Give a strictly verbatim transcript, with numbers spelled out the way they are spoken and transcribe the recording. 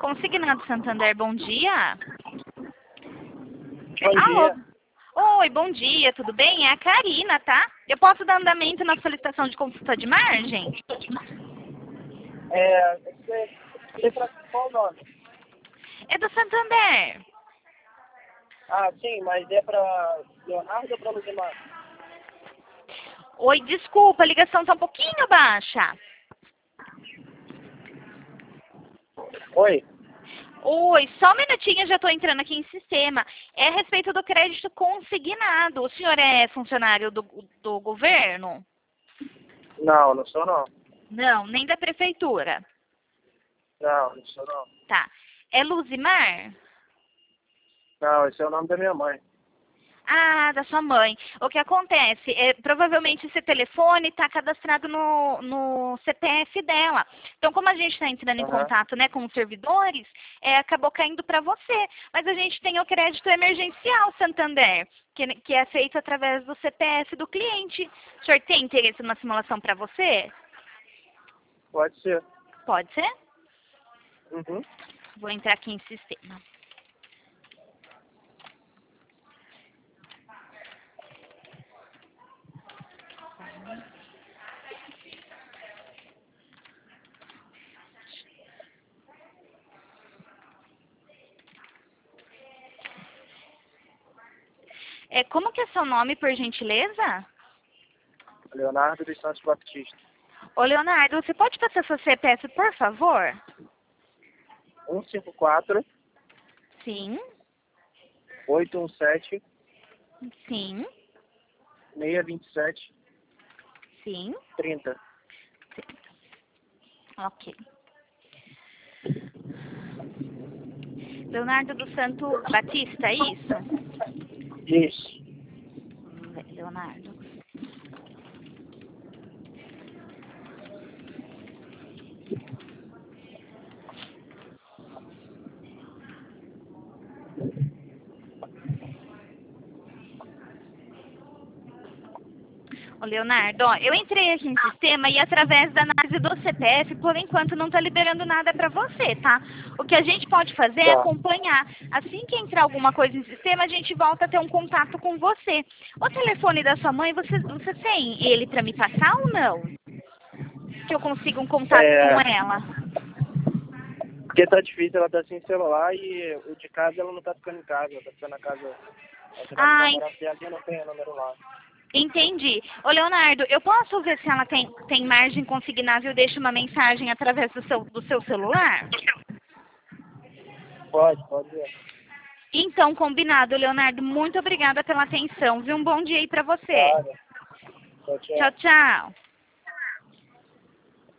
Consignado Santander, bom dia. Bom Alô? dia. Oi, bom dia, tudo bem? É a Karina, tá? Eu posso dar andamento na solicitação de consulta de margem? É, você, você pra qual o nome? É do Santander. Ah, sim, mas é pra Leonardo ou pra Luzimar? Oi, desculpa, a ligação tá um pouquinho baixa. Oi? Oi, só um minutinho, eu já estou entrando aqui em sistema. É a respeito do crédito consignado. O senhor é funcionário do, do governo? Não, não sou não. Não, nem da prefeitura. Não, não sou não. Tá. É Luzimar? Não, esse é o nome da minha mãe. Ah, da sua mãe. O que acontece? É, provavelmente esse telefone está cadastrado no, no C P F dela. Então, como a gente está entrando em Aham. contato, né, com os servidores, é, acabou caindo para você. Mas a gente tem o crédito emergencial Santander, que, que é feito através do C P F do cliente. O senhor tem interesse numa simulação para você? Pode ser. Pode ser? Uhum. Vou entrar aqui em sistema. É, como que é seu nome, por gentileza? Leonardo dos Santos Baptista. Ô, Leonardo, você pode passar seu C P F, por favor? um cinco quatro, Sim, oito um sete, sim, seis dois sete, sim. trinta. Ok. Leonardo do Santo Batista, é isso? Isso. Vamos ver, Leonardo. Ô, Leonardo, ó, eu entrei aqui no sistema e através da análise do C P F, por enquanto não está liberando nada para você, tá? O que a gente pode fazer é Tá. acompanhar. Assim que entrar alguma coisa em sistema, a gente volta a ter um contato com você. O telefone da sua mãe, você, você tem ele para me passar ou não? Que eu consiga um contato com É, ela. porque tá difícil, ela tá sem celular e o de casa ela não tá ficando em casa, ela tá ficando na casa. A cidade Ah, vai morar perto e não tem o número lá. entendi. Ô, Leonardo, eu posso ver se ela tem, tem margem consignável e deixa uma mensagem através do seu, do seu celular? Pode, pode ver. Então, combinado, Leonardo. Muito obrigada pela atenção, viu? Um bom dia aí pra você. Claro. Tchau, tchau. Tchau, tchau.